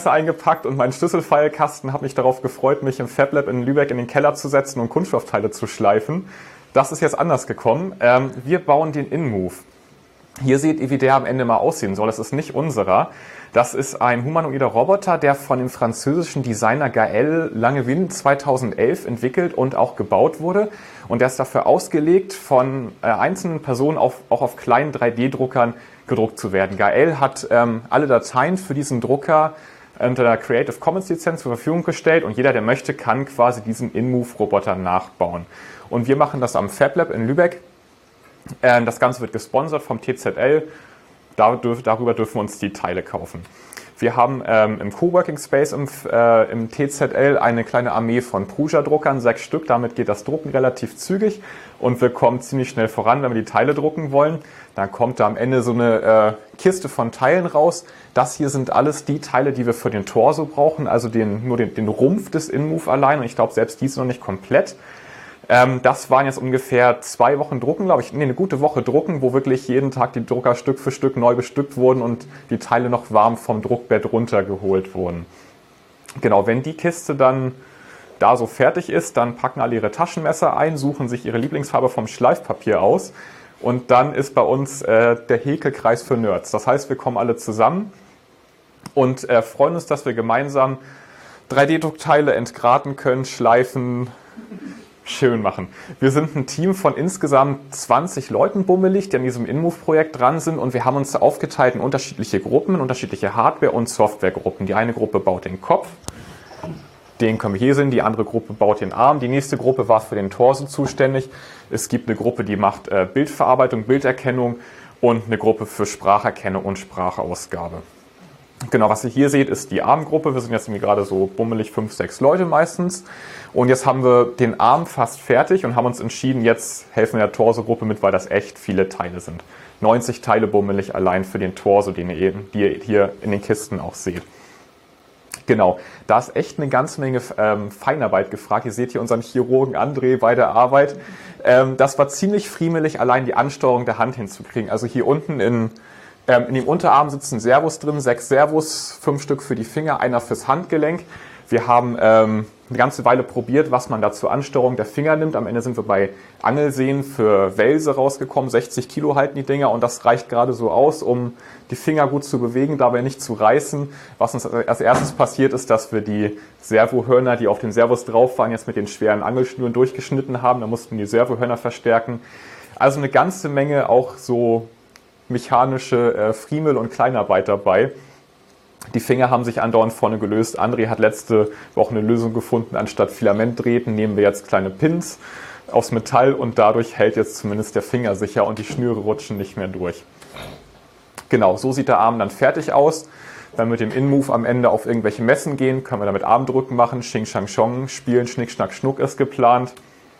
eingepackt und meinen Schlüsselpfeilkasten, habe mich darauf gefreut, mich im FabLab in Lübeck in den Keller zu setzen und Kunststoffteile zu schleifen. Das ist jetzt anders gekommen. Wir bauen den InMove. Hier seht ihr, wie der am Ende mal aussehen soll. Das ist nicht unserer. Das ist ein humanoider Roboter, der von dem französischen Designer Gaël Langevin 2011 entwickelt und auch gebaut wurde. Und der ist dafür ausgelegt, von einzelnen Personen auch auf kleinen 3D-Druckern gedruckt zu werden. Gaël hat alle Dateien für diesen Drucker unter der Creative Commons Lizenz zur Verfügung gestellt und jeder, der möchte, kann quasi diesen InMove-Roboter nachbauen. Und wir machen das am FabLab in Lübeck. Das Ganze wird gesponsert vom TZL. Darüber dürfen wir uns die Teile kaufen. Wir haben im Coworking Space im TZL eine kleine Armee von Prusa-Druckern, 6 Stück. Damit geht das Drucken relativ zügig und wir kommen ziemlich schnell voran, wenn wir die Teile drucken wollen. Dann kommt da am Ende so eine Kiste von Teilen raus. Das hier sind alles die Teile, die wir für den Torso brauchen, also nur den Rumpf des InMove allein. Und ich glaube, selbst die ist noch nicht komplett. Das waren jetzt ungefähr 2 Wochen Drucken, glaube ich, eine gute Woche Drucken, wo wirklich jeden Tag die Drucker Stück für Stück neu bestückt wurden und die Teile noch warm vom Druckbett runtergeholt wurden. Genau, wenn die Kiste dann da so fertig ist, dann packen alle ihre Taschenmesser ein, suchen sich ihre Lieblingsfarbe vom Schleifpapier aus und dann ist bei uns der Häkelkreis für Nerds. Das heißt, wir kommen alle zusammen und freuen uns, dass wir gemeinsam 3D-Druckteile entgraten können, schleifen, schön machen. Wir sind ein Team von insgesamt 20 Leuten bummelig, die an diesem InMove-Projekt dran sind und wir haben uns aufgeteilt in unterschiedliche Gruppen, unterschiedliche Hardware- und Softwaregruppen. Die eine Gruppe baut den Kopf, den können wir hier sehen, die andere Gruppe baut den Arm, die nächste Gruppe war für den Torso zuständig. Es gibt eine Gruppe, die macht Bildverarbeitung, Bilderkennung und eine Gruppe für Spracherkennung und Sprachausgabe. Genau, was ihr hier seht, ist die Armgruppe. Wir sind jetzt irgendwie gerade so bummelig 5, 6 Leute meistens. Und jetzt haben wir den Arm fast fertig und haben uns entschieden, jetzt helfen wir der Torso-Gruppe mit, weil das echt viele Teile sind. 90 Teile bummelig allein für den Torso, die ihr hier in den Kisten auch seht. Genau, da ist echt eine ganze Menge Feinarbeit gefragt. Ihr seht hier unseren Chirurgen André bei der Arbeit. Das war ziemlich friemelig, allein die Ansteuerung der Hand hinzukriegen. Also hier unten in dem Unterarm sitzen Servos drin, 6 Servos, 5 Stück für die Finger, einer fürs Handgelenk. Wir haben eine ganze Weile probiert, was man da zur Ansteuerung der Finger nimmt. Am Ende sind wir bei Angelsehnen für Welse rausgekommen. 60 Kilo halten die Dinger und das reicht gerade so aus, um die Finger gut zu bewegen, dabei nicht zu reißen. Was uns als erstes passiert ist, dass wir die Servohörner, die auf den Servos drauf waren, jetzt mit den schweren Angelschnüren durchgeschnitten haben. Da mussten die Servohörner verstärken. Also eine ganze Menge auch so mechanische Friemel- und Kleinarbeit dabei. Die Finger haben sich andauernd vorne gelöst. André hat letzte Woche eine Lösung gefunden. Anstatt Filamentdrähten nehmen wir jetzt kleine Pins aus Metall und dadurch hält jetzt zumindest der Finger sicher und die Schnüre rutschen nicht mehr durch. Genau, so sieht der Arm dann fertig aus. Wenn wir mit dem InMove am Ende auf irgendwelche Messen gehen, können wir damit Armdrücken machen, Xing Shang Chong spielen, Schnick Schnack Schnuck ist geplant.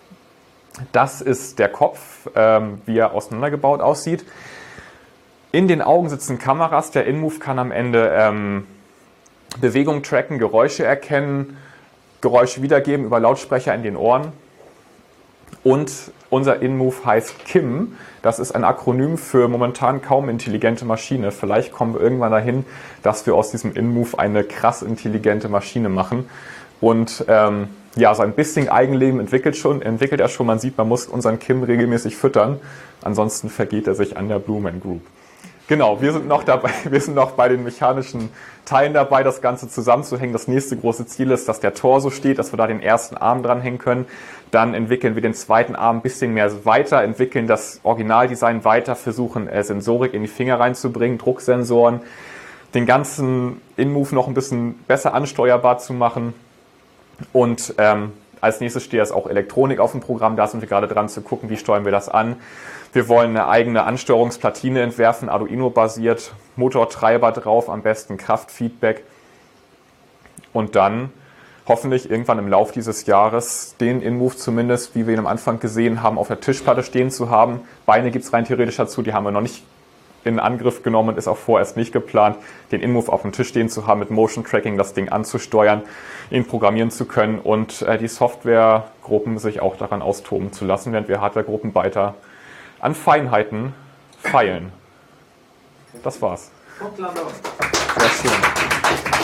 Das ist der Kopf, wie er auseinandergebaut aussieht. In den Augen sitzen Kameras. Der InMove kann am Ende Bewegung tracken, Geräusche erkennen, Geräusche wiedergeben über Lautsprecher in den Ohren. Und unser InMove heißt KIM. Das ist ein Akronym für momentan kaum intelligente Maschine. Vielleicht kommen wir irgendwann dahin, dass wir aus diesem InMove eine krass intelligente Maschine machen. Und ja, so ein bisschen Eigenleben entwickelt er schon. Man sieht, man muss unseren KIM regelmäßig füttern. Ansonsten vergeht er sich an der Blue Man Group. Genau, wir sind noch bei den mechanischen Teilen dabei, das Ganze zusammenzuhängen. Das nächste große Ziel ist, dass der Torso steht, dass wir da den ersten Arm dranhängen können. Dann entwickeln wir den zweiten Arm ein bisschen mehr weiter, entwickeln das Originaldesign weiter, versuchen Sensorik in die Finger reinzubringen, Drucksensoren, den ganzen InMove noch ein bisschen besser ansteuerbar zu machen. Und als nächstes steht jetzt auch Elektronik auf dem Programm. Da sind wir gerade dran zu gucken, wie steuern wir das an. Wir wollen eine eigene Ansteuerungsplatine entwerfen, Arduino-basiert, Motortreiber drauf, am besten Kraftfeedback. Und dann hoffentlich irgendwann im Laufe dieses Jahres den InMove zumindest, wie wir ihn am Anfang gesehen haben, auf der Tischplatte stehen zu haben. Beine gibt es rein theoretisch dazu, die haben wir noch nicht in Angriff genommen, ist auch vorerst nicht geplant, den InMove auf dem Tisch stehen zu haben, mit Motion Tracking das Ding anzusteuern, ihn programmieren zu können und die Softwaregruppen sich auch daran austoben zu lassen, während wir Hardwaregruppen weiter an Feinheiten feilen. Das war's. Sehr schön.